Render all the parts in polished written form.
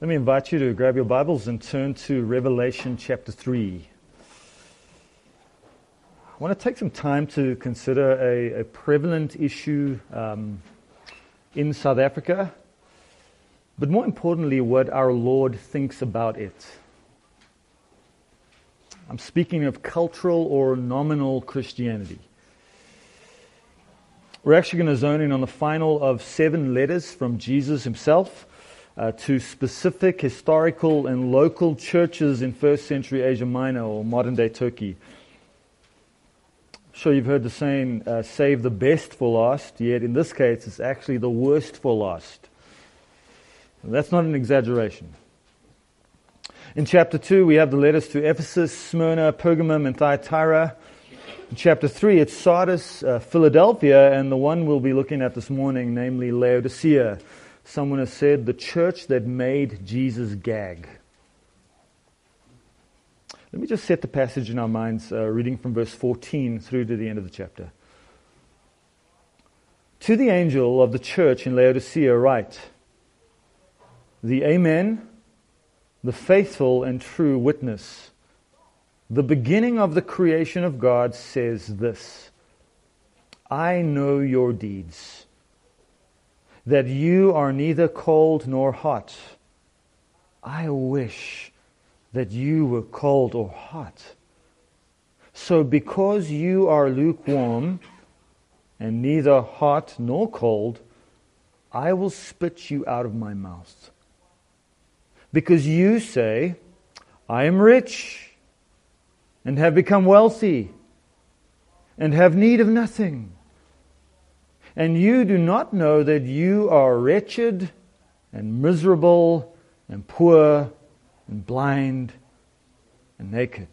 Let me invite you to grab your Bibles and turn to Revelation chapter 3. I want to take some time to consider a prevalent issue in South Africa, but more importantly, what our Lord thinks about it. I'm speaking of cultural or nominal Christianity. We're actually going to zone in on the final of 7 letters from Jesus himself to specific historical and local churches in first century Asia Minor or modern day Turkey. I'm sure you've heard the saying, save the best for last, yet in this case it's actually the worst for last. And that's not an exaggeration. In chapter 2 we have the letters to Ephesus, Smyrna, Pergamum and Thyatira. In chapter 3 it's Sardis, Philadelphia, and the one we'll be looking at this morning, namely Laodicea. Someone has said, the church that made Jesus gag. Let me just set the passage in our minds, reading from verse 14 through to the end of the chapter. To the angel of the church in Laodicea write, the Amen, the faithful and true witness, the beginning of the creation of God says this, I know your deeds, that you are neither cold nor hot. I wish that you were cold or hot. So because you are lukewarm and neither hot nor cold, I will spit you out of my mouth. Because you say, I am rich and have become wealthy and have need of nothing. And you do not know that you are wretched and miserable and poor and blind and naked.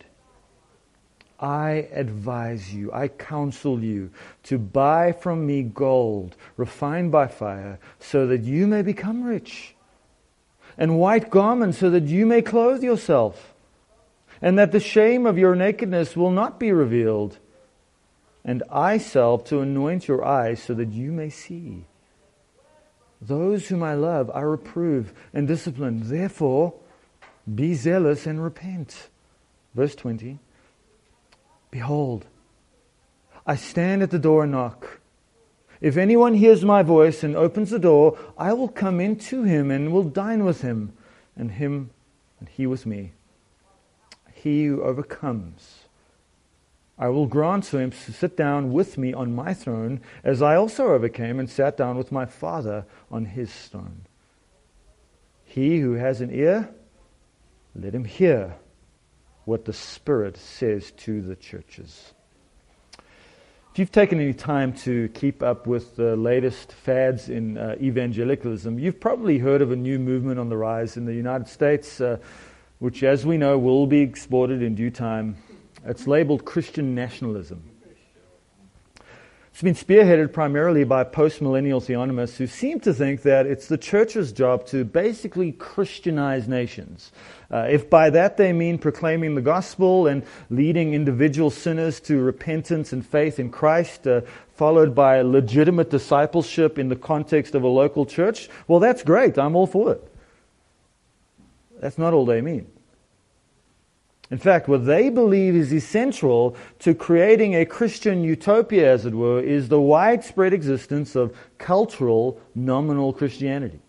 I advise you, I counsel you to buy from me gold refined by fire so that you may become rich, and white garments so that you may clothe yourself, and that the shame of your nakedness will not be revealed, and eye salve to anoint your eyes so that you may see. Those whom I love I reprove and discipline. Therefore, be zealous and repent. Verse 20. Behold, I stand at the door and knock. If anyone hears my voice and opens the door, I will come in to him and will dine with him, and he with me. He who overcomes, I will grant to him to sit down with me on my throne, as I also overcame and sat down with my Father on his throne. He who has an ear, let him hear what the Spirit says to the churches. If you've taken any time to keep up with the latest fads in evangelicalism, you've probably heard of a new movement on the rise in the United States, which, as we know, will be exported in due time. It's labeled Christian nationalism. It's been spearheaded primarily by post-millennial theonomists who seem to think that it's the church's job to basically Christianize nations. If by that they mean proclaiming the gospel and leading individual sinners to repentance and faith in Christ, followed by legitimate discipleship in the context of a local church, well, that's great. I'm all for it. That's not all they mean. In fact, what they believe is essential to creating a Christian utopia, as it were, is the widespread existence of cultural, nominal Christianity.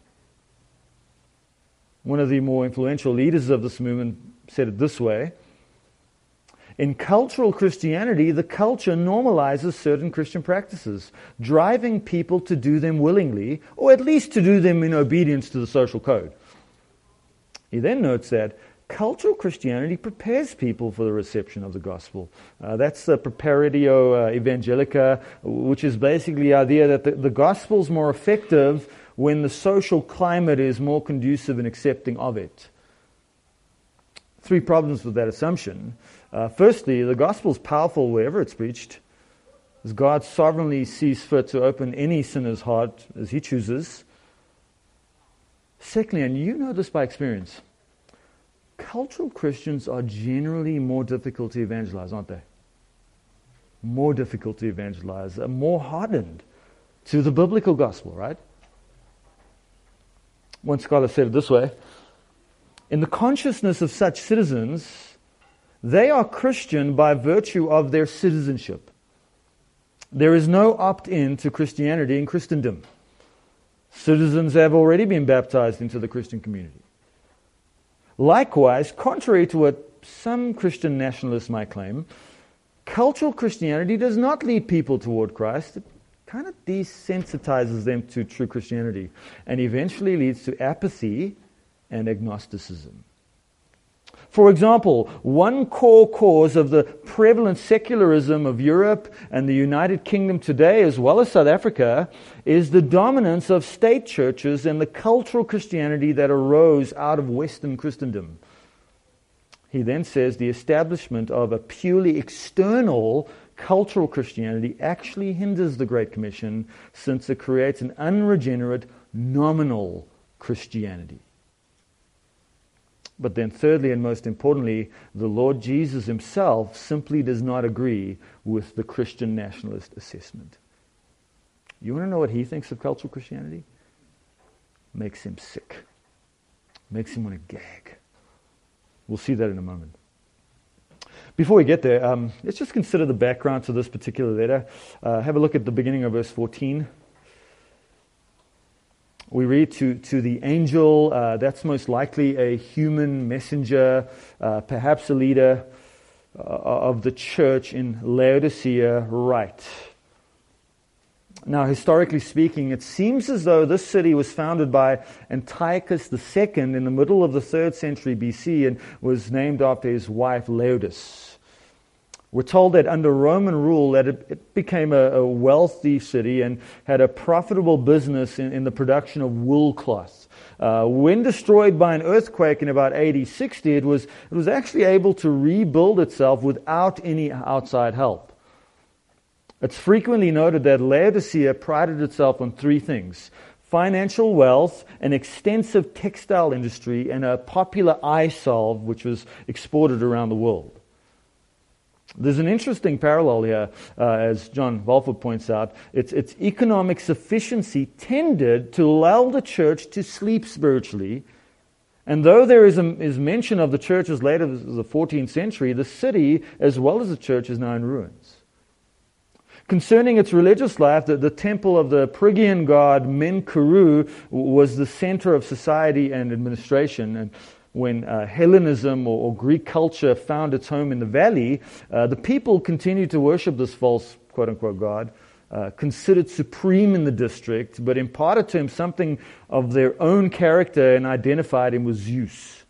One of the more influential leaders of this movement said it this way: in cultural Christianity, the culture normalizes certain Christian practices, driving people to do them willingly, or at least to do them in obedience to the social code. He then notes that cultural Christianity prepares people for the reception of the gospel. That's the Preparatio Evangelica, which is basically the idea that the gospel is more effective when the social climate is more conducive and accepting of it. 3 problems with that assumption. Firstly, the gospel is powerful wherever it's preached, as God sovereignly sees fit to open any sinner's heart as he chooses. Secondly, and you know this by experience, cultural Christians are generally more difficult to evangelize, aren't they? More difficult to evangelize, more hardened to the biblical gospel, right? One scholar said it this way: In the consciousness of such citizens, they are Christian by virtue of their citizenship. There is no opt-in to Christianity in Christendom. Citizens have already been baptized into the Christian community. Likewise, contrary to what some Christian nationalists might claim, cultural Christianity does not lead people toward Christ. It kind of desensitizes them to true Christianity and eventually leads to apathy and agnosticism. For example, one core cause of the prevalent secularism of Europe and the United Kingdom today, as well as South Africa, is the dominance of state churches and the cultural Christianity that arose out of Western Christendom. He then says the establishment of a purely external cultural Christianity actually hinders the Great Commission, since it creates an unregenerate, nominal Christianity. But then thirdly and most importantly, the Lord Jesus himself simply does not agree with the Christian nationalist assessment. You want to know what he thinks of cultural Christianity? Makes him sick. Makes him want to gag. We'll see that in a moment. Before we get there, let's just consider the background to this particular letter. Have a look at the beginning of verse 14. We read to the angel, that's most likely a human messenger, perhaps a leader of the church in Laodicea, write. Now, historically speaking, it seems as though this city was founded by Antiochus II in the middle of the 3rd century BC and was named after his wife Laodice. We're told that under Roman rule that it became a wealthy city and had a profitable business in the production of wool cloth. When destroyed by an earthquake in about AD 60, it was actually able to rebuild itself without any outside help. It's frequently noted that Laodicea prided itself on 3 things: financial wealth, an extensive textile industry, and a popular eye salve which was exported around the world. There's an interesting parallel here, as John Walford points out. Its economic sufficiency tended to lull the church to sleep spiritually, and though there is mention of the church as late as the 14th century, the city, as well as the church, is now in ruins. Concerning its religious life, the temple of the Phrygian god Menkuru was the center of society and administration, and when Hellenism or Greek culture found its home in the valley, the people continued to worship this false quote-unquote god, considered supreme in the district, but imparted to him something of their own character and identified him with Zeus.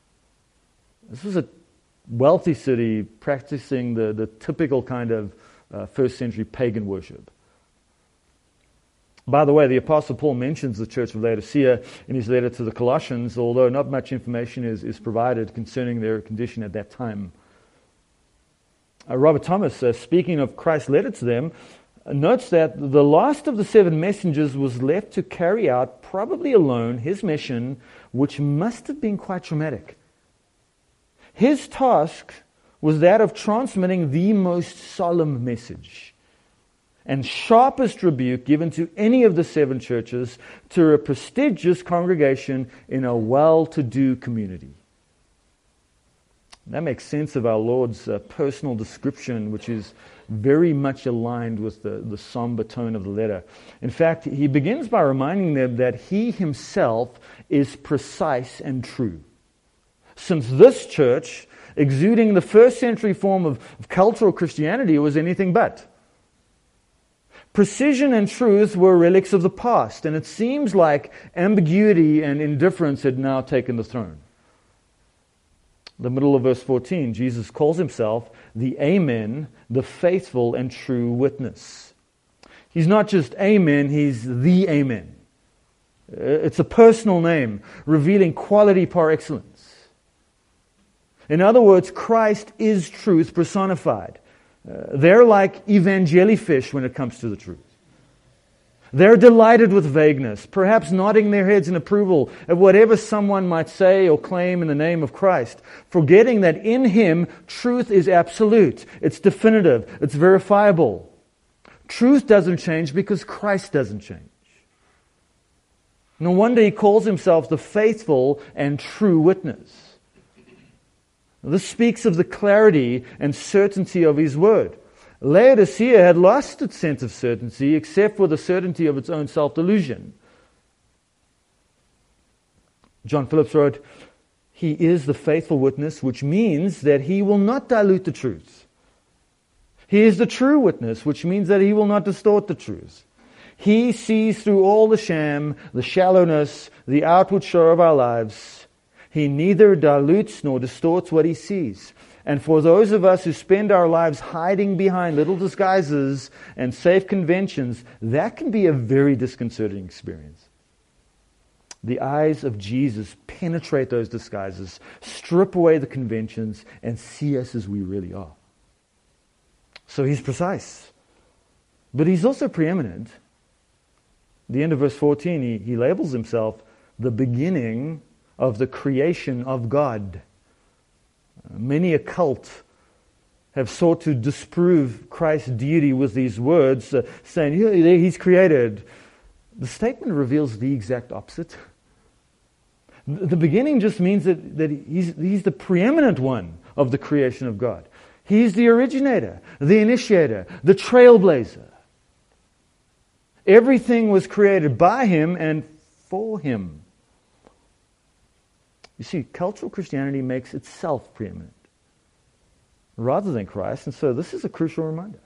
This was a wealthy city practicing the typical kind of first century pagan worship. By the way, the Apostle Paul mentions the church of Laodicea in his letter to the Colossians, although not much information is provided concerning their condition at that time. Robert Thomas, speaking of Christ's letter to them, notes that the last of the 7 messengers was left to carry out, probably alone, his mission, which must have been quite traumatic. His task was that of transmitting the most solemn message and sharpest rebuke given to any of the 7 churches to a prestigious congregation in a well-to-do community. That makes sense of our Lord's personal description, which is very much aligned with the somber tone of the letter. In fact, he begins by reminding them that he himself is precise and true. Since this church, exuding the first century form of cultural Christianity, was anything but. Precision and truth were relics of the past, and it seems like ambiguity and indifference had now taken the throne. The middle of verse 14, Jesus calls himself the Amen, the faithful and true witness. He's not just Amen, he's the Amen. It's a personal name, revealing quality par excellence. In other words, Christ is truth personified. They're like evangelifish when it comes to the truth. They're delighted with vagueness, perhaps nodding their heads in approval of whatever someone might say or claim in the name of Christ, forgetting that in Him, truth is absolute, it's definitive, it's verifiable. Truth doesn't change because Christ doesn't change. No wonder he calls himself the faithful and true witness. This speaks of the clarity and certainty of his word. Laodicea had lost its sense of certainty except for the certainty of its own self-delusion. John Phillips wrote, "He is the faithful witness, which means that he will not dilute the truth. He is the true witness, which means that he will not distort the truth. He sees through all the sham, the shallowness, the outward show of our lives. He neither dilutes nor distorts what he sees." And for those of us who spend our lives hiding behind little disguises and safe conventions, that can be a very disconcerting experience. The eyes of Jesus penetrate those disguises, strip away the conventions, and see us as we really are. So he's precise. But he's also preeminent. At the end of verse 14, he labels himself the beginning of the creation of God. Many a cult have sought to disprove Christ's deity with these words, saying, he's created. The statement reveals the exact opposite. The beginning just means that he's the preeminent one of the creation of God. He's the originator, the initiator, the trailblazer. Everything was created by him and for him. You see, cultural Christianity makes itself preeminent rather than Christ, and so this is a crucial reminder.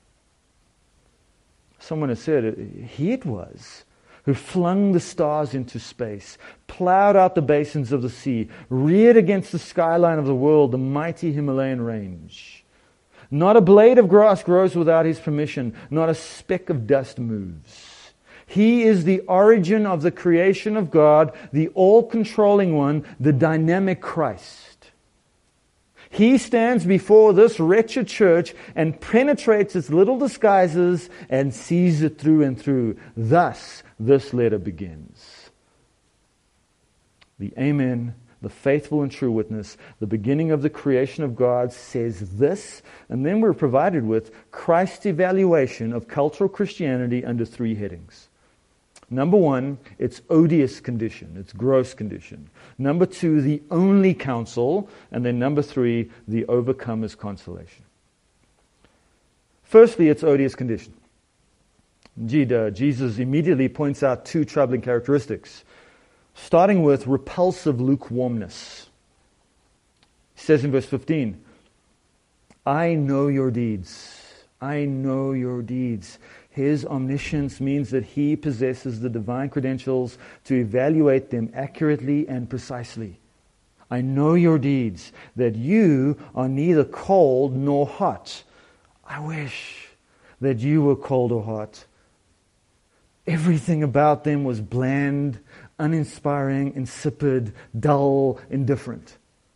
Someone has said, he it was who flung the stars into space, plowed out the basins of the sea, reared against the skyline of the world the mighty Himalayan range. Not a blade of grass grows without his permission, not a speck of dust moves. He is the origin of the creation of God, the all-controlling one, the dynamic Christ. He stands before this wretched church and penetrates its little disguises and sees it through and through. Thus, this letter begins. The Amen, the faithful and true witness, the beginning of the creation of God, says this, and then we're provided with Christ's evaluation of cultural Christianity under three headings. Number one, its odious condition, its gross condition. Number two, the only counsel. And then number three, the overcomer's consolation. Firstly, its odious condition. Indeed, Jesus immediately points out two troubling characteristics, starting with repulsive lukewarmness. He says in verse 15, "I know your deeds. I know your deeds." His omniscience means that he possesses the divine credentials to evaluate them accurately and precisely. I know your deeds, that you are neither cold nor hot. I wish that you were cold or hot. Everything about them was bland, uninspiring, insipid, dull, indifferent.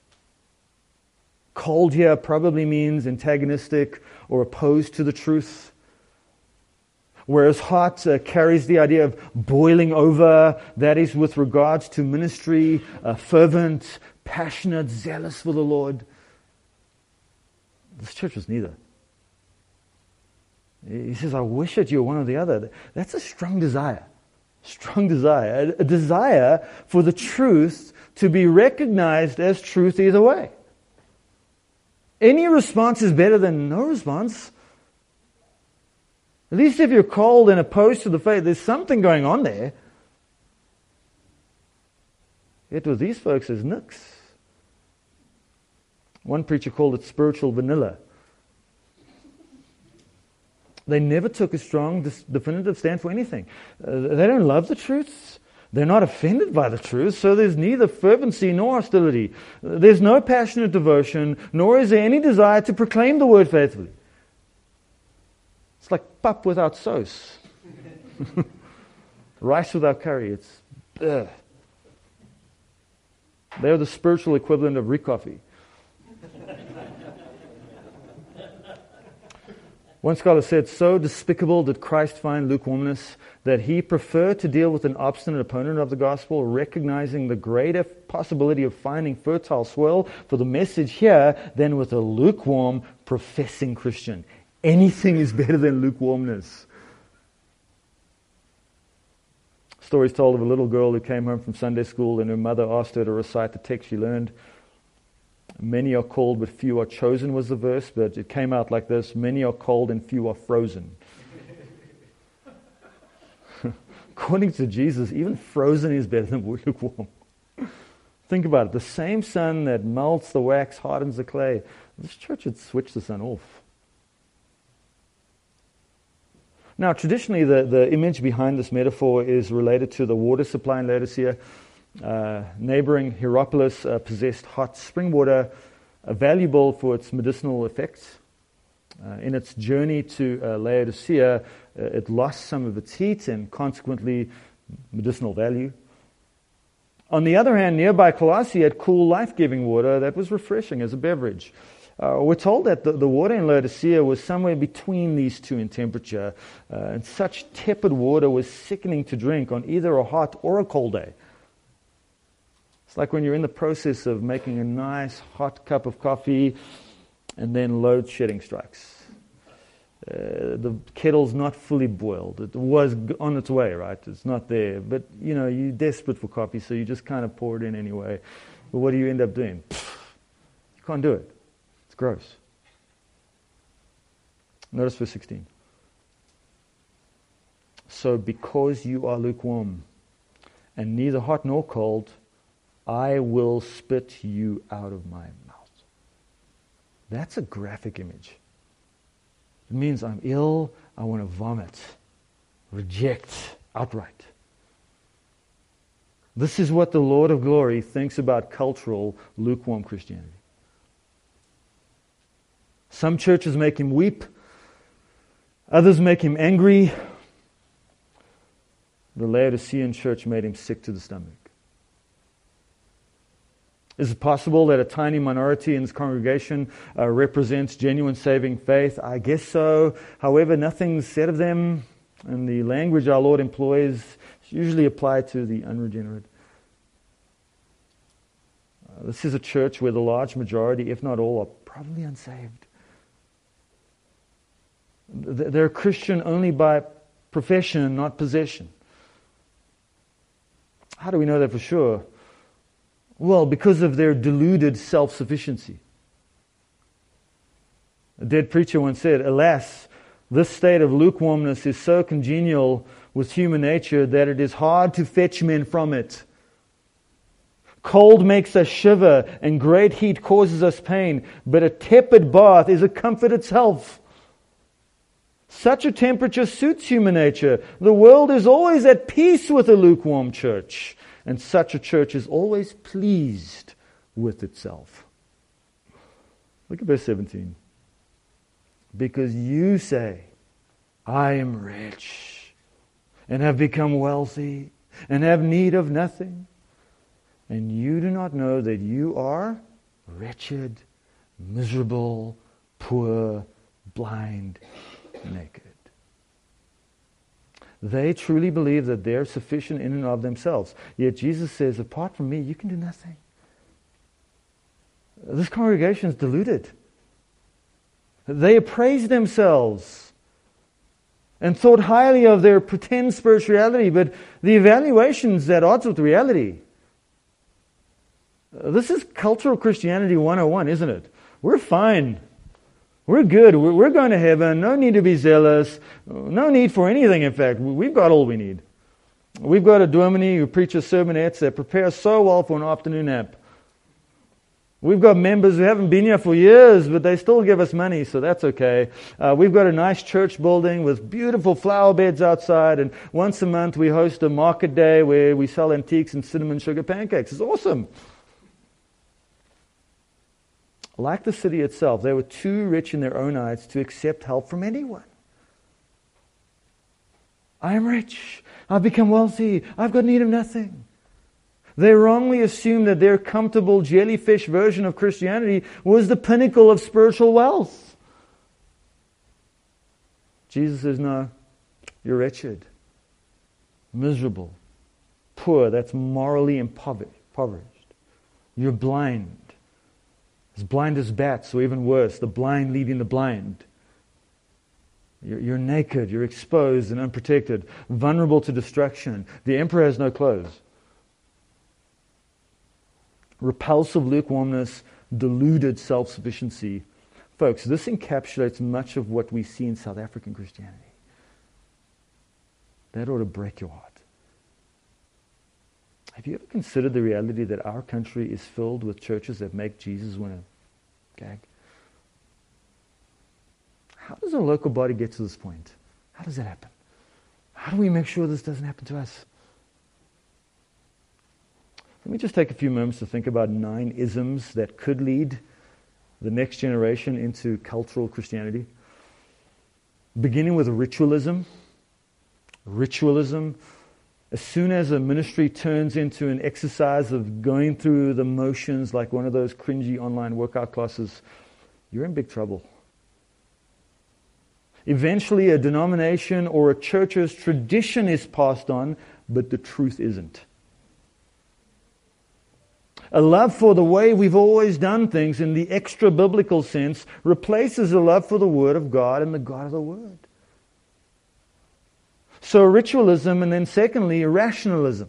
Cold here probably means antagonistic or opposed to the truth. Whereas hot carries the idea of boiling over, that is with regards to ministry, fervent, passionate, zealous for the Lord. This church was neither. He says, I wish that you were one or the other. That's a strong desire. Strong desire. A desire for the truth to be recognized as truth either way. Any response is better than no response. At least if you're cold and opposed to the faith, there's something going on there. Yet with these folks, there's nix. One preacher called it spiritual vanilla. They never took a strong, definitive stand for anything. They don't love the truth. They're not offended by the truth, so there's neither fervency nor hostility. There's no passionate devotion, nor is there any desire to proclaim the word faithfully. It's like pap without sauce. Rice without curry. It's ugh. They're the spiritual equivalent of Rick coffee. One scholar said, so despicable did Christ find lukewarmness that he preferred to deal with an obstinate opponent of the gospel, recognizing the greater possibility of finding fertile soil for the message here than with a lukewarm, professing Christian. Anything is better than lukewarmness. Stories told of a little girl who came home from Sunday school and her mother asked her to recite the text she learned. Many are called but few are chosen was the verse, but it came out like this: many are called and few are frozen. According to Jesus, even frozen is better than lukewarm. Think about it. The same sun that melts the wax hardens the clay. This church had switched the sun off. Now, traditionally, the image behind this metaphor is related to the water supply in Laodicea. Neighboring Hierapolis possessed hot spring water, valuable for its medicinal effects. In its journey to Laodicea, it lost some of its heat and consequently medicinal value. On the other hand, nearby Colossae had cool, life-giving water that was refreshing as a beverage. We're told that the water in Laodicea was somewhere between these two in temperature, and such tepid water was sickening to drink on either a hot or a cold day. It's like when you're in the process of making a nice hot cup of coffee and then load shedding strikes. The kettle's not fully boiled. It was on its way, right? It's not there. But, you're desperate for coffee, so you just kind of pour it in anyway. But what do you end up doing? You can't do it. It's gross. Notice verse 16. So because you are lukewarm and neither hot nor cold, I will spit you out of my mouth. That's a graphic image. It means I'm ill, I want to vomit, reject outright. This is what the Lord of glory thinks about cultural lukewarm Christianity. Some churches make him weep, others make him angry. The Laodicean church made him sick to the stomach. Is it possible that a tiny minority in this congregation represents genuine saving faith? I guess so. However, nothing's said of them, and the language our Lord employs is usually applied to the unregenerate. This is a church where the large majority, if not all, are probably unsaved. They're Christian only by profession, not possession. How do we know that for sure? Well, because of their deluded self-sufficiency. A dead preacher once said, "Alas, this state of lukewarmness is so congenial with human nature that it is hard to fetch men from it. Cold makes us shiver and great heat causes us pain, but a tepid bath is a comfort itself. Such a temperature suits human nature. The world is always at peace with a lukewarm church. And such a church is always pleased with itself." Look at verse 17. Because you say, I am rich, and have become wealthy, and have need of nothing, and you do not know that you are wretched, miserable, poor, blind, naked. They truly believe that they're sufficient in and of themselves. Yet Jesus says, apart from me, you can do nothing. This congregation is deluded. They appraised themselves and thought highly of their pretend spirituality, but the evaluation's at odds with reality. This is cultural Christianity 101, isn't it? We're fine. We're good. We're going to heaven. No need to be zealous. No need for anything, in fact. We've got all we need. We've got a dominie who preaches sermonettes that prepare so well for an afternoon nap. We've got members who haven't been here for years, but they still give us money, so that's okay. We've got a nice church building with beautiful flower beds outside, and once a month we host a market day where we sell antiques and cinnamon sugar pancakes. It's awesome. Like the city itself, they were too rich in their own eyes to accept help from anyone. I am rich. I've become wealthy. I've got need of nothing. They wrongly assumed that their comfortable jellyfish version of Christianity was the pinnacle of spiritual wealth. Jesus says, no, you're wretched, miserable, poor. That's morally impoverished. You're blind. As blind as bats, or even worse, the blind leading the blind. You're naked, you're exposed and unprotected, vulnerable to destruction. The emperor has no clothes. Repulsive lukewarmness, deluded self-sufficiency. Folks, this encapsulates much of what we see in South African Christianity. That ought to break your heart. Have you ever considered the reality that our country is filled with churches that make Jesus want to gag? How does a local body get to this point? How does that happen? How do we make sure this doesn't happen to us? Let me just take a few moments to think about 9 isms that could lead the next generation into cultural Christianity. Beginning with ritualism. Ritualism. As soon as a ministry turns into an exercise of going through the motions like one of those cringy online workout classes, you're in big trouble. Eventually a denomination or a church's tradition is passed on, but the truth isn't. A love for the way we've always done things in the extra-biblical sense replaces a love for the Word of God and the God of the Word. So ritualism, and then secondly, rationalism.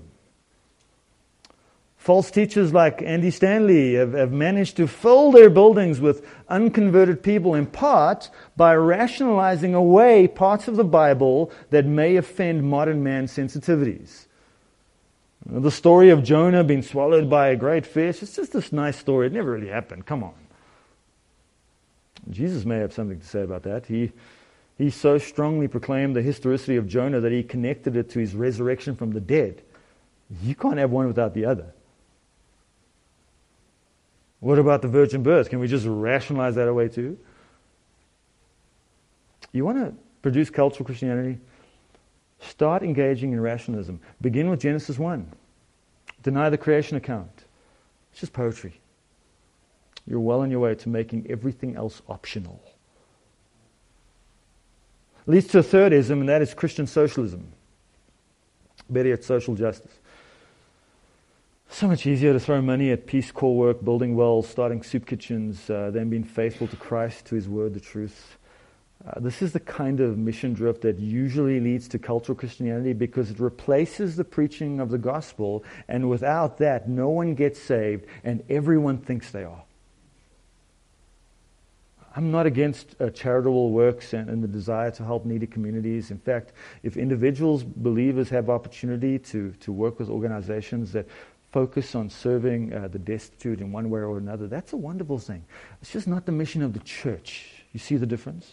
False teachers like Andy Stanley have managed to fill their buildings with unconverted people in part by rationalizing away parts of the Bible that may offend modern man's sensitivities. The story of Jonah being swallowed by a great fish, it's just this nice story. It never really happened. Come on. Jesus may have something to say about that. He so strongly proclaimed the historicity of Jonah that he connected it to his resurrection from the dead. You can't have one without the other. What about the virgin birth? Can we just rationalize that away too? You want to produce cultural Christianity? Start engaging in rationalism. Begin with Genesis 1. Deny the creation account. It's just poetry. You're well on your way to making everything else optional. Leads to a third ism, and that is Christian socialism. Better yet, social justice. So much easier to throw money at Peace Corps work, building wells, starting soup kitchens, than being faithful to Christ, to His Word, the truth. This is the kind of mission drift that usually leads to cultural Christianity because it replaces the preaching of the gospel, and without that, no one gets saved, and everyone thinks they are. I'm not against charitable works and the desire to help needy communities. In fact, if individuals, believers, have opportunity to work with organizations that focus on serving the destitute in one way or another, that's a wonderful thing. It's just not the mission of the church. You see the difference?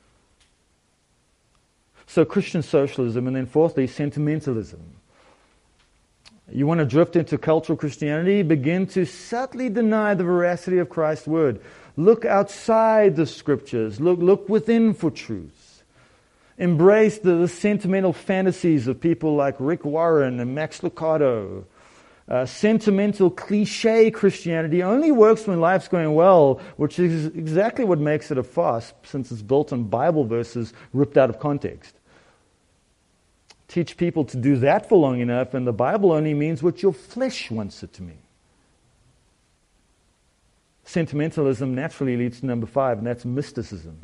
So Christian socialism, and then fourthly, sentimentalism. You want to drift into cultural Christianity? Begin to subtly deny the veracity of Christ's Word. Look outside the Scriptures. Look within for truth. Embrace the sentimental fantasies of people like Rick Warren and Max Lucado. Sentimental cliche Christianity only works when life's going well, which is exactly what makes it a farce, since it's built on Bible verses ripped out of context. Teach people to do that for long enough, and the Bible only means what your flesh wants it to mean. Sentimentalism naturally leads to number 5, and that's mysticism.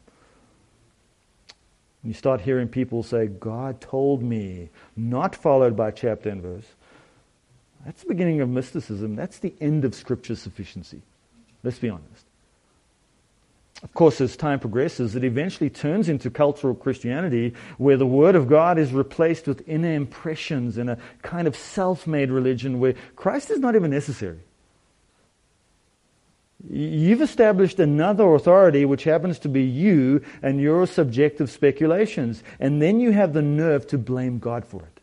You start hearing people say, God told me, not followed by chapter and verse. That's the beginning of mysticism. That's the end of Scripture sufficiency. Let's be honest. Of course, as time progresses, it eventually turns into cultural Christianity where the Word of God is replaced with inner impressions and a kind of self-made religion where Christ is not even necessary. You've established another authority which happens to be you and your subjective speculations, and then you have the nerve to blame God for it.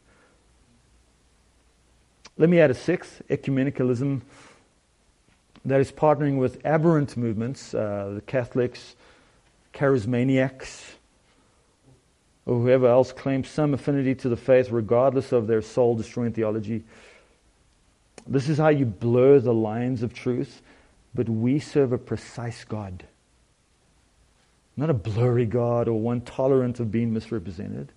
Let me add a 6th, ecumenicalism. That is partnering with aberrant movements, the Catholics, charismaniacs, or whoever else claims some affinity to the faith regardless of their soul-destroying theology. This is how you blur the lines of truth, but we serve a precise God. Not a blurry God or one tolerant of being misrepresented.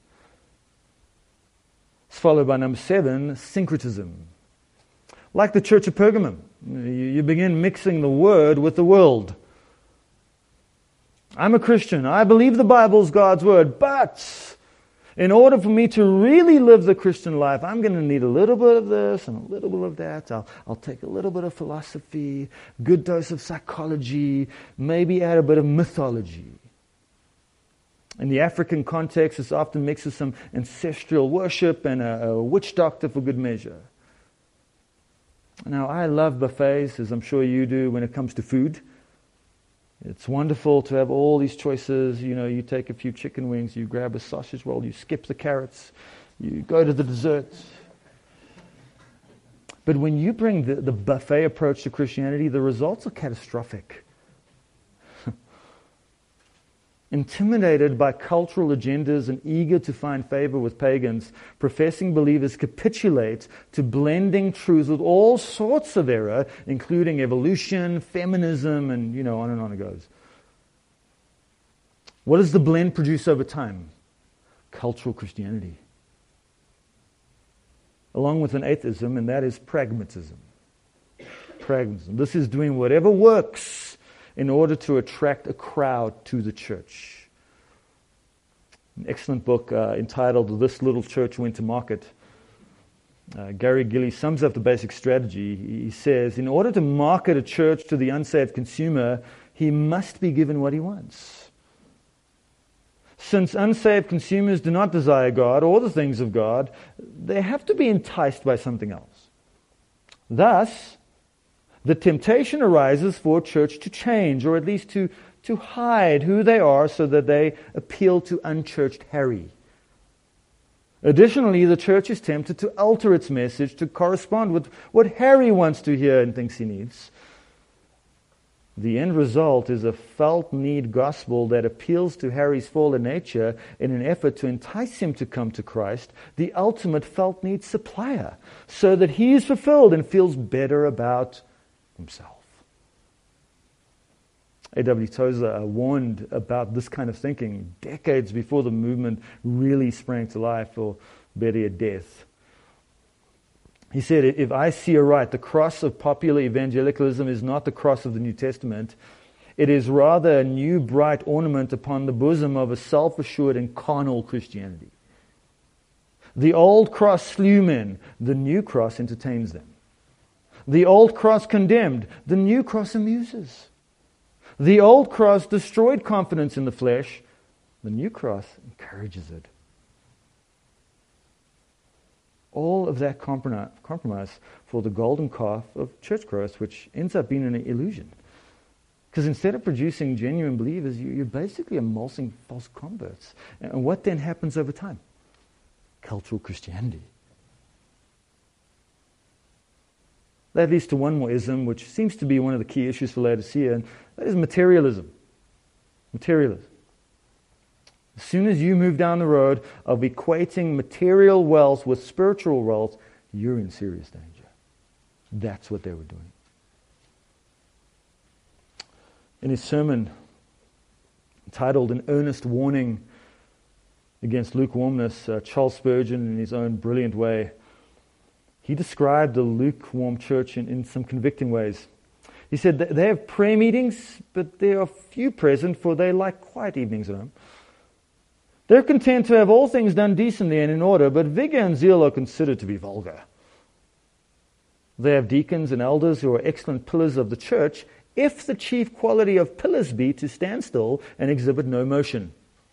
It's followed by number 7, syncretism. Like the Church of Pergamum, you begin mixing the Word with the world. I'm a Christian. I believe the Bible's God's Word. But in order for me to really live the Christian life, I'm going to need a little bit of this and a little bit of that. I'll take a little bit of philosophy, good dose of psychology, maybe add a bit of mythology. In the African context, this often mixes some ancestral worship and a witch doctor for good measure. Now, I love buffets, as I'm sure you do, when it comes to food. It's wonderful to have all these choices. You know, you take a few chicken wings, you grab a sausage roll, you skip the carrots, you go to the desserts. But when you bring the buffet approach to Christianity, the results are catastrophic. Intimidated by cultural agendas and eager to find favor with pagans, professing believers capitulate to blending truths with all sorts of error, including evolution, feminism, and on and on it goes. What does the blend produce over time? Cultural Christianity. Along with an atheism, and that is pragmatism. Pragmatism. This is doing whatever works in order to attract a crowd to the church. An excellent book entitled This Little Church Went to Market. Gary Gilley sums up the basic strategy. He says, in order to market a church to the unsaved consumer, he must be given what he wants. Since unsaved consumers do not desire God or the things of God, they have to be enticed by something else. Thus, the temptation arises for a church to change, or at least to hide who they are so that they appeal to unchurched Harry. Additionally, the church is tempted to alter its message to correspond with what Harry wants to hear and thinks he needs. The end result is a felt need gospel that appeals to Harry's fallen nature in an effort to entice him to come to Christ, the ultimate felt need supplier, so that he is fulfilled and feels better about himself. A.W. Tozer warned about this kind of thinking decades before the movement really sprang to life, or better yet, death. He said, if I see aright, the cross of popular evangelicalism is not the cross of the New Testament. It is rather a new bright ornament upon the bosom of a self-assured and carnal Christianity. The old cross slew men, the new cross entertains them. The old cross condemned, the new cross amuses. The old cross destroyed confidence in the flesh, the new cross encourages it. All of that compromise for the golden calf of church growth, which ends up being an illusion. Because instead of producing genuine believers, you're basically emulsing false converts. And what then happens over time? Cultural Christianity. That leads to one more ism, which seems to be one of the key issues for Laodicea, and that is materialism. Materialism. As soon as you move down the road of equating material wealth with spiritual wealth, you're in serious danger. That's what they were doing. In his sermon entitled An Earnest Warning Against Lukewarmness, Charles Spurgeon, in his own brilliant way, he described the lukewarm church in some convicting ways. He said that they have prayer meetings, but there are few present, for they like quiet evenings at home. They're content to have all things done decently and in order, but vigor and zeal are considered to be vulgar. They have deacons and elders who are excellent pillars of the church, if the chief quality of pillars be to stand still and exhibit no motion.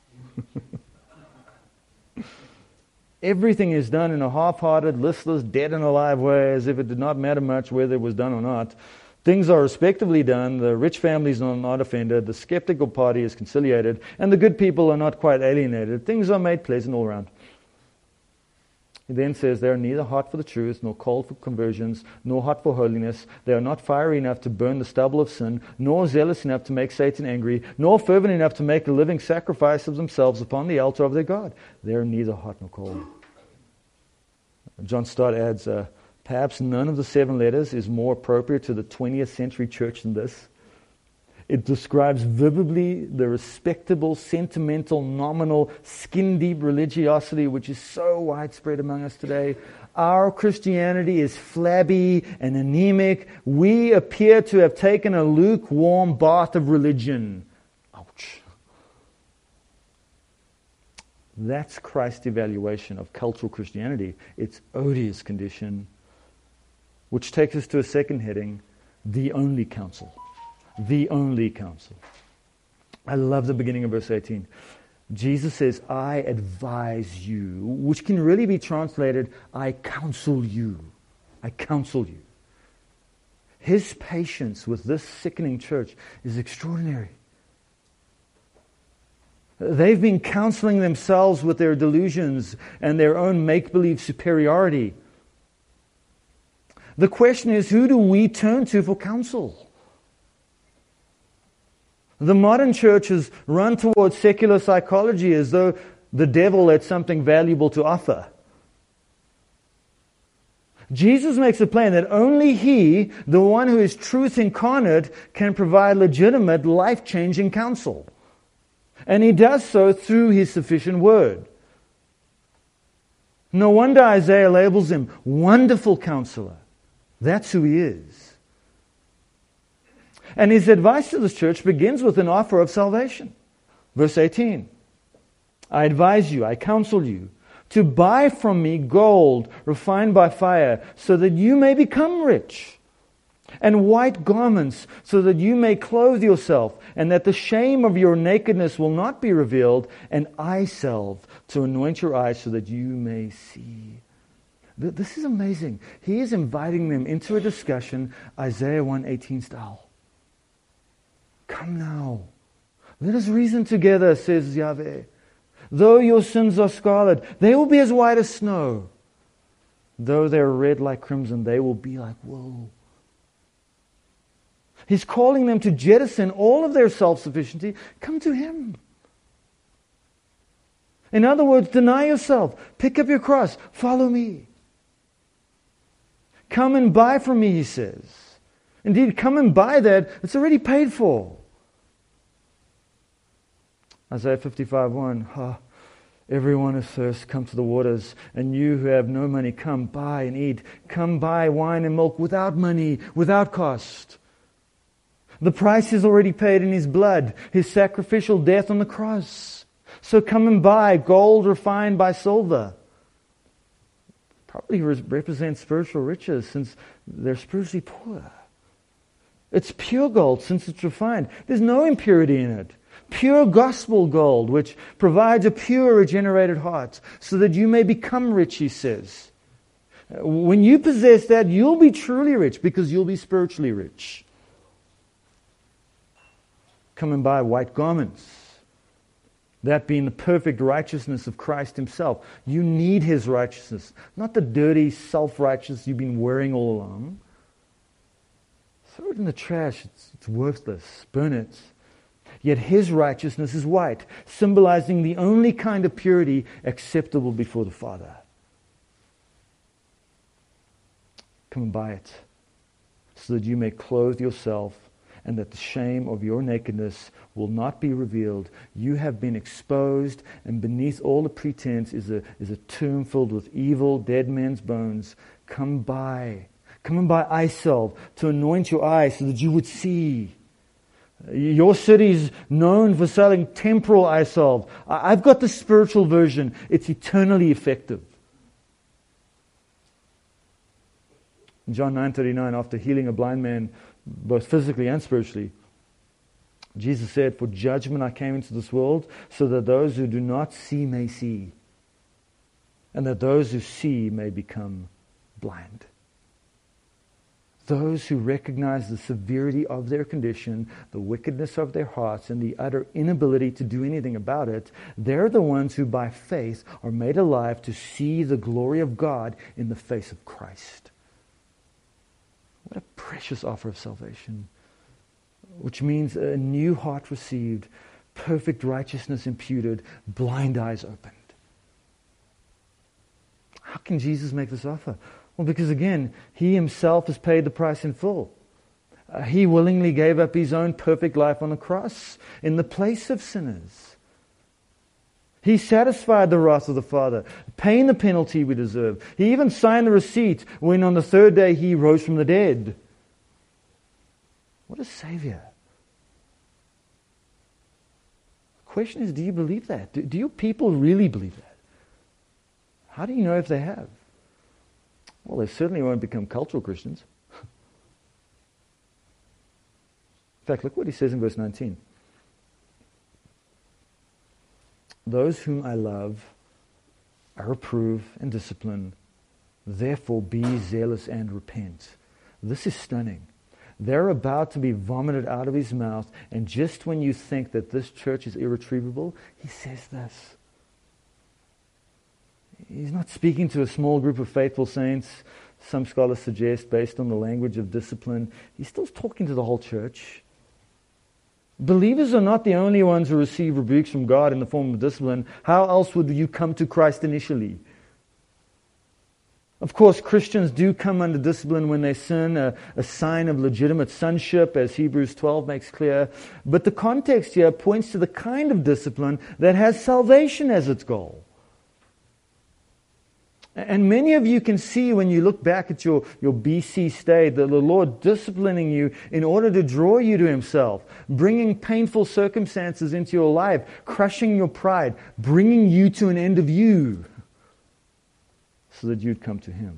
Everything is done in a half-hearted, listless, dead and alive way, as if it did not matter much whether it was done or not. Things are respectably done, the rich families are not offended, the skeptical party is conciliated, and the good people are not quite alienated. Things are made pleasant all around. He then says they are neither hot for the truth, nor cold for conversions, nor hot for holiness. They are not fiery enough to burn the stubble of sin, nor zealous enough to make Satan angry, nor fervent enough to make a living sacrifice of themselves upon the altar of their God. They are neither hot nor cold. John Stott adds, perhaps none of the 7 letters is more appropriate to the 20th century church than this. It describes vividly the respectable, sentimental, nominal, skin-deep religiosity which is so widespread among us today. Our Christianity is flabby and anemic. We appear to have taken a lukewarm bath of religion. Ouch. That's Christ's evaluation of cultural Christianity, its odious condition, which takes us to a second heading, the only counsel. The only counsel. I love the beginning of verse 18. Jesus says, I advise you, which can really be translated, I counsel you. I counsel you. His patience with this sickening church is extraordinary. They've been counseling themselves with their delusions and their own make-believe superiority. The question is, who do we turn to for counsel? The modern church has run towards secular psychology as though the devil had something valuable to offer. Jesus makes it plain that only He, the one who is truth incarnate, can provide legitimate, life-changing counsel. And He does so through His sufficient word. No wonder Isaiah labels Him Wonderful Counselor. That's who He is. And His advice to this church begins with an offer of salvation. Verse 18. I advise you, I counsel you, to buy from me gold refined by fire, so that you may become rich, and white garments, so that you may clothe yourself, and that the shame of your nakedness will not be revealed, and eye salve to anoint your eyes, so that you may see. This is amazing. He is inviting them into a discussion, Isaiah 1:18 style. Come now, let us reason together, says Yahweh. Though your sins are scarlet, they will be as white as snow. Though they are red like crimson, they will be like wool. He's calling them to jettison all of their self-sufficiency. Come to Him. In other words, deny yourself. Pick up your cross. Follow me. Come and buy from me, He says. Indeed, come and buy that. It's already paid for. Isaiah 55:1. Everyone is thirst, come to the waters, and you who have no money, come buy and eat. Come buy wine and milk without money, without cost. The price is already paid in His blood, His sacrificial death on the cross. So come and buy gold refined by silver. Probably represents spiritual riches, since they're spiritually poor. It's pure gold, since it's refined. There's no impurity in it. Pure gospel gold, which provides a pure, regenerated heart, so that you may become rich, He says. When you possess that, you'll be truly rich, because you'll be spiritually rich. Come and buy white garments. That being the perfect righteousness of Christ Himself. You need His righteousness, not the dirty self-righteousness you've been wearing all along. Throw it in the trash. It's worthless. Burn it. Yet His righteousness is white, symbolizing the only kind of purity acceptable before the Father. Come and buy it, so that you may clothe yourself, and that the shame of your nakedness will not be revealed. You have been exposed, and beneath all the pretense is a tomb filled with evil, dead men's bones. Come buy eye salve to anoint your eyes, so that you would see. Your city's known for selling temporal eye salve. I've got the spiritual version. It's eternally effective. In John 9:39, after healing a blind man, both physically and spiritually, Jesus said, for judgment I came into this world, so that those who do not see may see, and that those who see may become blind. Those who recognize the severity of their condition, the wickedness of their hearts, and the utter inability to do anything about it, they're the ones who by faith are made alive to see the glory of God in the face of Christ. What a precious offer of salvation, which means a new heart received, perfect righteousness imputed, blind eyes opened. How can Jesus make this offer? Well, because again, He Himself has paid the price in full. He willingly gave up His own perfect life on the cross in the place of sinners. He satisfied the wrath of the Father, paying the penalty we deserve. He even signed the receipt when on the third day He rose from the dead. What a Savior. question is, do you believe that? Do your people really believe that? How do you know if they have? Well, they certainly won't become cultural Christians. In fact, look what he says in verse 19. Those whom I love, I reprove and discipline. Therefore be zealous and repent. This is stunning. They're about to be vomited out of his mouth, and just when you think that this church is irretrievable, he says this. He's not speaking to a small group of faithful saints, some scholars suggest, based on the language of discipline. He's still talking to the whole church. Believers are not the only ones who receive rebukes from God in the form of discipline. How else would you come to Christ initially? Of course, Christians do come under discipline when they sin, a sign of legitimate sonship, as Hebrews 12 makes clear. But the context here points to the kind of discipline that has salvation as its goal. And many of you can see when you look back at your BC state that the Lord disciplining you in order to draw you to Himself, bringing painful circumstances into your life, crushing your pride, bringing you to an end of you so that you'd come to Him.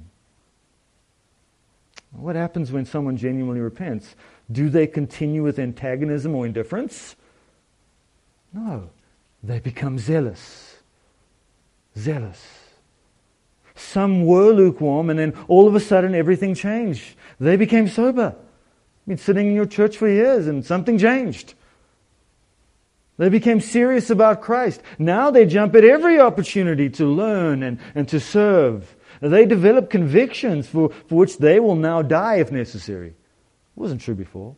What happens when someone genuinely repents? Do they continue with antagonism or indifference? No. They become zealous. Zealous. Some were lukewarm, and then all of a sudden everything changed. They became sober. Been sitting in your church for years and something changed. They became serious about Christ. Now they jump at every opportunity to learn and to serve. They develop convictions for which they will now die if necessary. It wasn't true before.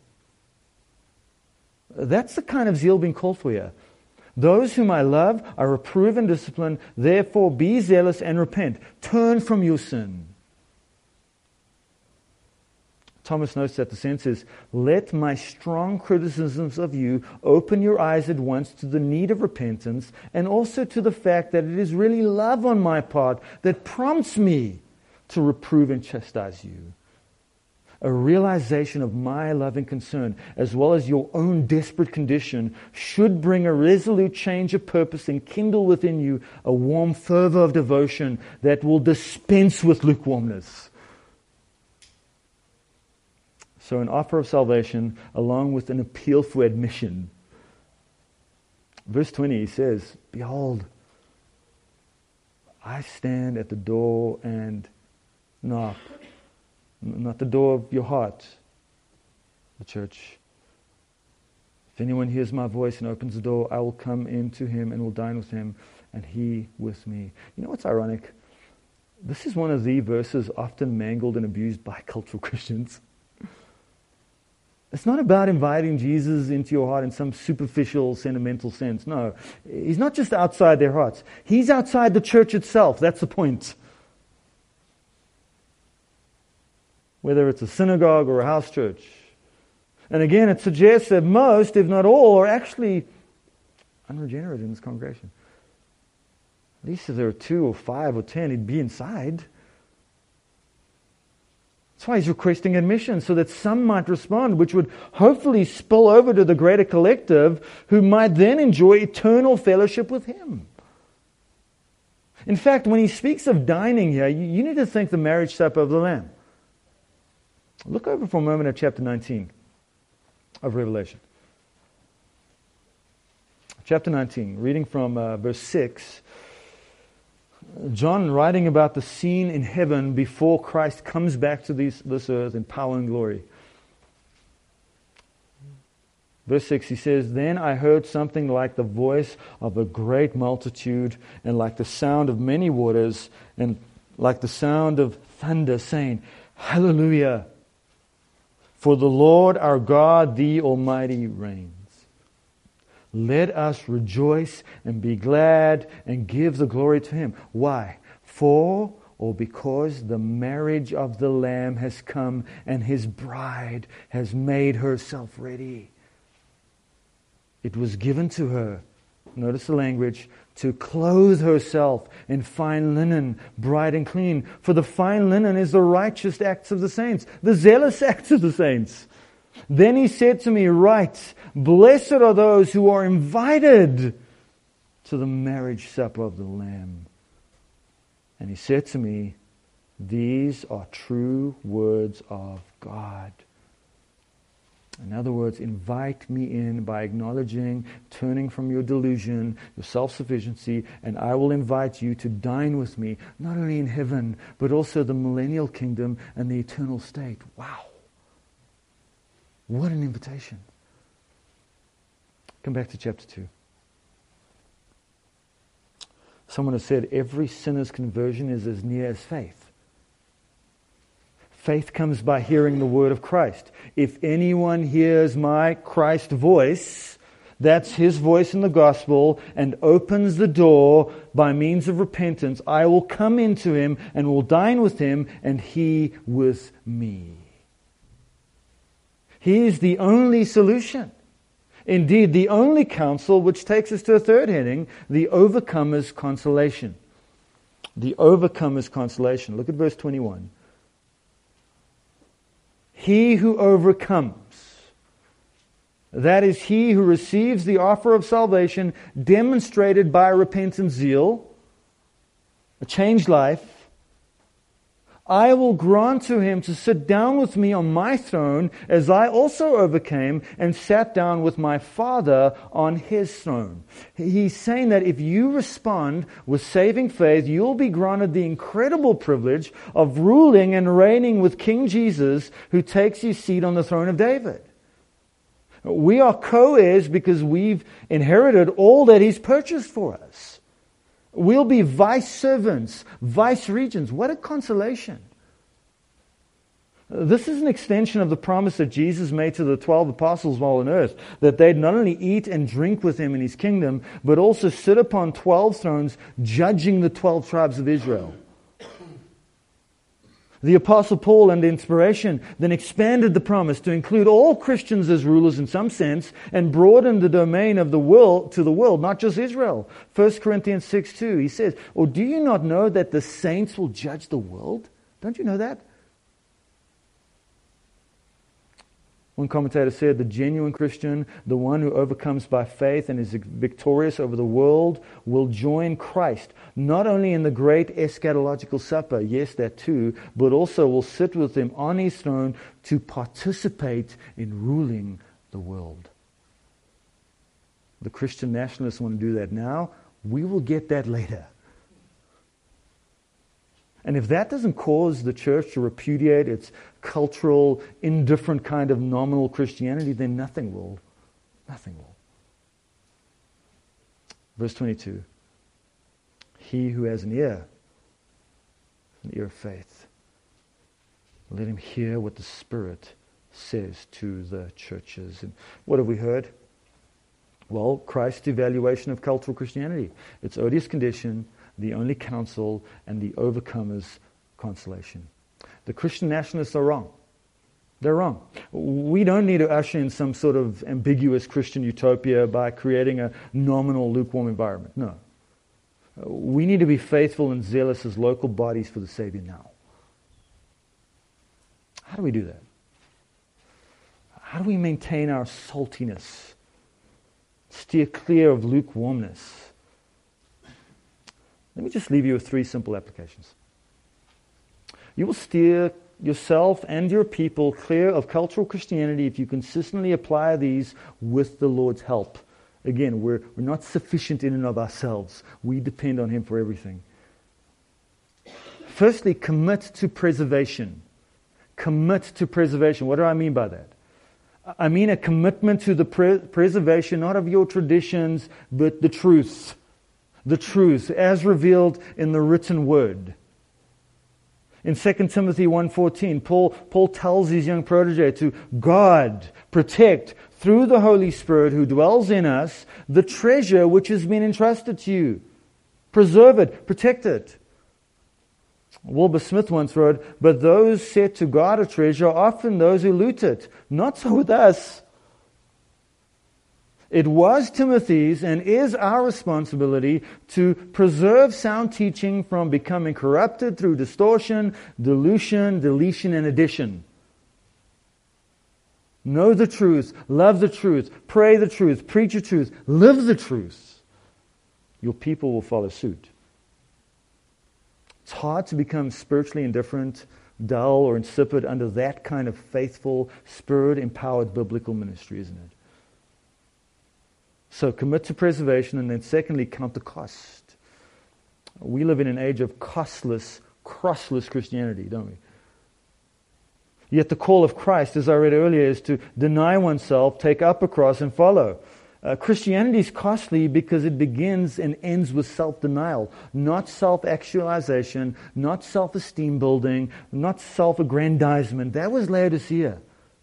That's the kind of zeal being called for here. Those whom I love, I reprove and discipline. Therefore be zealous and repent. Turn from your sin. Thomas notes that the sense is, let my strong criticisms of you open your eyes at once to the need of repentance, and also to the fact that it is really love on my part that prompts me to reprove and chastise you. A realization of my loving concern, as well as your own desperate condition, should bring a resolute change of purpose and kindle within you a warm fervor of devotion that will dispense with lukewarmness. So an offer of salvation along with an appeal for admission. Verse 20 he says, behold, I stand at the door and knock. Not the door of your heart, the church. If anyone hears my voice and opens the door, I will come into him and will dine with him and he with me. You know what's ironic? This is one of the verses often mangled and abused by cultural Christians. It's not about inviting Jesus into your heart in some superficial, sentimental sense. No, He's not just outside their hearts. He's outside the church itself. That's the point. Whether it's a synagogue or a house church. And again, it suggests that most, if not all, are actually unregenerate in this congregation. At least if there are 2 or 5 or 10, he'd be inside. That's why he's requesting admission, so that some might respond, which would hopefully spill over to the greater collective, who might then enjoy eternal fellowship with him. In fact, when he speaks of dining here, you need to think the marriage supper of the Lamb. Look over for a moment at chapter 19 of Revelation. Chapter 19, reading from verse 6. John writing about the scene in heaven before Christ comes back to this earth in power and glory. Verse 6, he says, then I heard something like the voice of a great multitude, and like the sound of many waters, and like the sound of thunder, saying, Hallelujah! For the Lord our God, the Almighty, reigns. Let us rejoice and be glad and give the glory to Him. Why? For, or because the marriage of the Lamb has come and His bride has made herself ready. It was given to her, notice the language, to clothe herself in fine linen, bright and clean. For the fine linen is the righteous acts of the saints, the zealous acts of the saints. Then he said to me, write, blessed are those who are invited to the marriage supper of the Lamb. And he said to me, these are true words of God. In other words, invite me in by acknowledging, turning from your delusion, your self-sufficiency, and I will invite you to dine with me, not only in heaven, but also the millennial kingdom and the eternal state. Wow. What an invitation. Come back to chapter 2. Someone has said every sinner's conversion is as near as faith. Faith comes by hearing the word of Christ. If anyone hears my Christ voice, that's his voice in the gospel, and opens the door by means of repentance, I will come into him and will dine with him, and he with me. He is the only solution. Indeed, the only counsel, which takes us to a third heading, the overcomer's consolation. The overcomer's consolation. Look at verse 21. He who overcomes, that is, he who receives the offer of salvation demonstrated by repentant zeal, a changed life, I will grant to him to sit down with me on my throne, as I also overcame and sat down with my Father on his throne. He's saying that if you respond with saving faith, you'll be granted the incredible privilege of ruling and reigning with King Jesus, who takes his seat on the throne of David. We are co-heirs because we've inherited all that he's purchased for us. We'll be vice servants, vice regents. What a consolation. This is an extension of the promise that Jesus made to the 12 apostles while on earth, that they'd not only eat and drink with him in his kingdom, but also sit upon 12 thrones judging the 12 tribes of Israel. The Apostle Paul, under inspiration, then expanded the promise to include all Christians as rulers in some sense, and broadened the domain of the world to the world, not just Israel. 1 Corinthians 6:2, he says, or do you not know that the saints will judge the world? Don't you know that? One commentator said, the genuine Christian, the one who overcomes by faith and is victorious over the world, will join Christ, not only in the great eschatological supper, yes, that too, but also will sit with him on his throne to participate in ruling the world. The Christian nationalists want to do that now. We will get that later. And if that doesn't cause the church to repudiate its cultural, indifferent kind of nominal Christianity, then nothing will. Nothing will. Verse 22. He who has an ear of faith, let him hear what the Spirit says to the churches. And what have we heard? Well, Christ's evaluation of cultural Christianity. Its odious condition, the only counsel, and the overcomer's consolation. The Christian nationalists are wrong. They're wrong. We don't need to usher in some sort of ambiguous Christian utopia by creating a nominal lukewarm environment. No. We need to be faithful and zealous as local bodies for the Savior now. How do we do that? How do we maintain our saltiness? Steer clear of lukewarmness? Let me just leave you with 3 simple applications. You will steer yourself and your people clear of cultural Christianity if you consistently apply these with the Lord's help. Again, we're not sufficient in and of ourselves. We depend on him for everything. Firstly, commit to preservation. Commit to preservation. What do I mean by that? I mean a commitment to the preservation not of your traditions, but the truth. The truth as revealed in the written word. In 2 Timothy 1:14, Paul tells his young protege to guard, protect, through the Holy Spirit who dwells in us, the treasure which has been entrusted to you. Preserve it, protect it. Wilbur Smith once wrote, but those set to guard a treasure are often those who loot it. Not so with us. It was Timothy's and is our responsibility to preserve sound teaching from becoming corrupted through distortion, dilution, deletion, and addition. Know the truth, love the truth, pray the truth, preach the truth, live the truth. your people will follow suit. It's hard to become spiritually indifferent, dull, or insipid under that kind of faithful, Spirit-empowered biblical ministry, isn't it? So commit to preservation, and then secondly, count the cost. We live in an age of costless, crossless Christianity, don't we? Yet the call of Christ, as I read earlier, is to deny oneself, take up a cross, and follow. Christianity is costly because it begins and ends with self-denial, not self-actualization, not self-esteem building, not self-aggrandizement. That was Laodicea.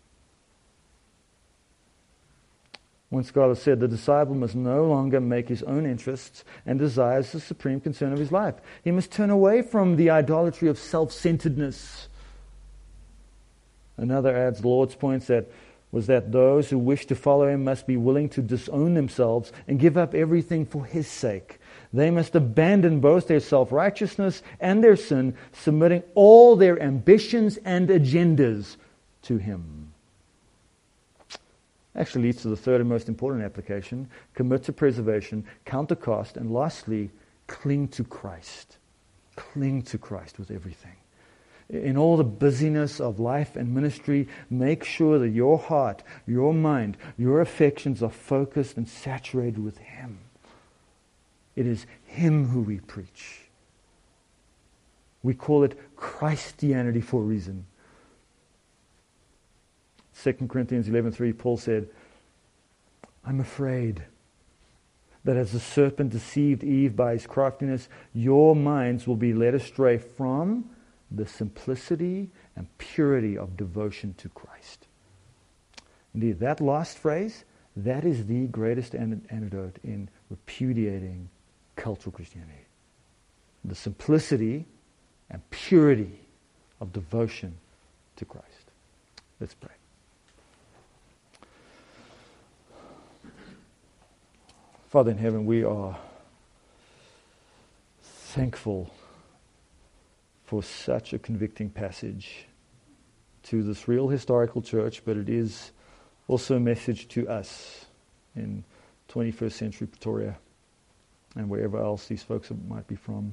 One scholar said the disciple must no longer make his own interests and desires the supreme concern of his life. He must turn away from the idolatry of self-centeredness. Another adds the Lord's points was that those who wish to follow him must be willing to disown themselves and give up everything for his sake. They must abandon both their self-righteousness and their sin, submitting all their ambitions and agendas to him. Actually leads to the third and most important application: commit to preservation, count the cost, and lastly, cling to Christ. Cling to Christ with everything. In all the busyness of life and ministry, make sure that your heart, your mind, your affections are focused and saturated with him. It is him who we preach. We call it Christianity for a reason. 2 Corinthians 11:3, Paul said, I'm afraid that as the serpent deceived Eve by his craftiness, your minds will be led astray from the simplicity and purity of devotion to Christ. Indeed, that last phrase, that is the greatest antidote in repudiating cultural Christianity. The simplicity and purity of devotion to Christ. Let's pray. Father in heaven, we are thankful for such a convicting passage to this real historical church, but it is also a message to us in 21st century Pretoria and wherever else these folks might be from.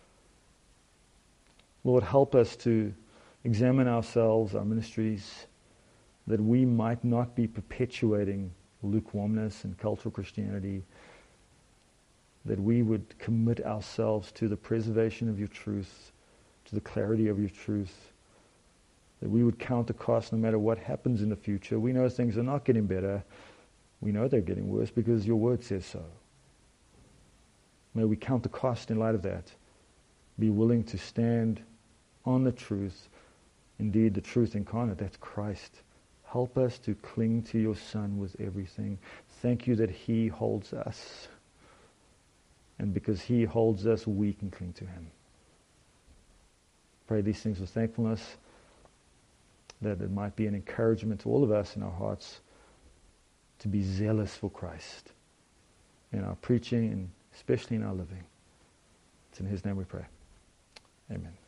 Lord, help us to examine ourselves, our ministries, that we might not be perpetuating lukewarmness and cultural Christianity, that we would commit ourselves to the preservation of your truth, to the clarity of your truth, that we would count the cost no matter what happens in the future. We know things are not getting better. We know they're getting worse because your word says so. May we count the cost in light of that, be willing to stand on the truth, indeed the truth incarnate, that's Christ. Help us to cling to your Son with everything. Thank you that he holds us. And because he holds us, we can cling to him. Pray these things with thankfulness, that it might be an encouragement to all of us in our hearts to be zealous for Christ in our preaching and especially in our living. It's in his name we pray. Amen.